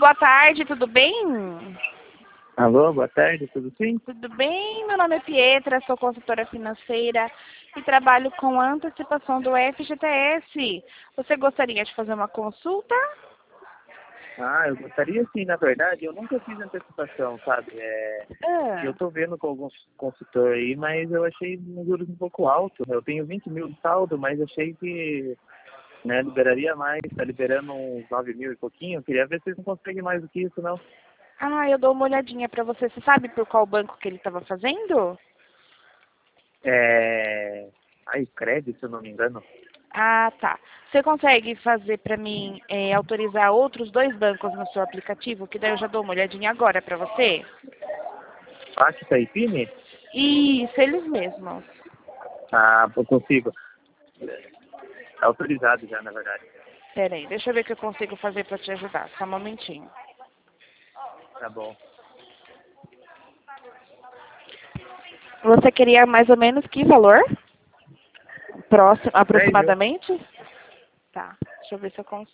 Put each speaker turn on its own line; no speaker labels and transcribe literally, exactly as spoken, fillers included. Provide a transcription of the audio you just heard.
boa tarde, tudo bem?
Alô, boa tarde, tudo sim?
Tudo bem? Meu nome é Pietra, sou consultora financeira e trabalho com a antecipação do F G T S. Você gostaria de fazer uma consulta?
Ah, eu gostaria sim, na verdade, eu nunca fiz antecipação, sabe? É,
Ah,
eu tô vendo com alguns consultores aí, mas eu achei um juros um pouco alto. Eu tenho vinte mil de saldo, mas achei que né, liberaria mais, tá liberando uns nove mil e pouquinho. Eu queria ver se vocês não conseguem mais do que isso, não.
ah, eu dou uma olhadinha para você. Você sabe por qual banco que ele estava fazendo?
É... Aí, crédito, se eu não me engano.
Ah, tá. Você consegue fazer para mim, é, autorizar outros dois bancos no seu aplicativo? Que daí eu já dou uma olhadinha agora para você?
Fácil, Taipine?
Isso, eles mesmos.
Ah, eu consigo. Tá autorizado já, na verdade.
Pera aí, deixa eu ver o que eu consigo fazer para te ajudar. Só um momentinho.
Tá bom.
Você queria mais ou menos que valor? Próximo,
Dez mil.
aproximadamente? Tá, deixa eu ver se eu consigo.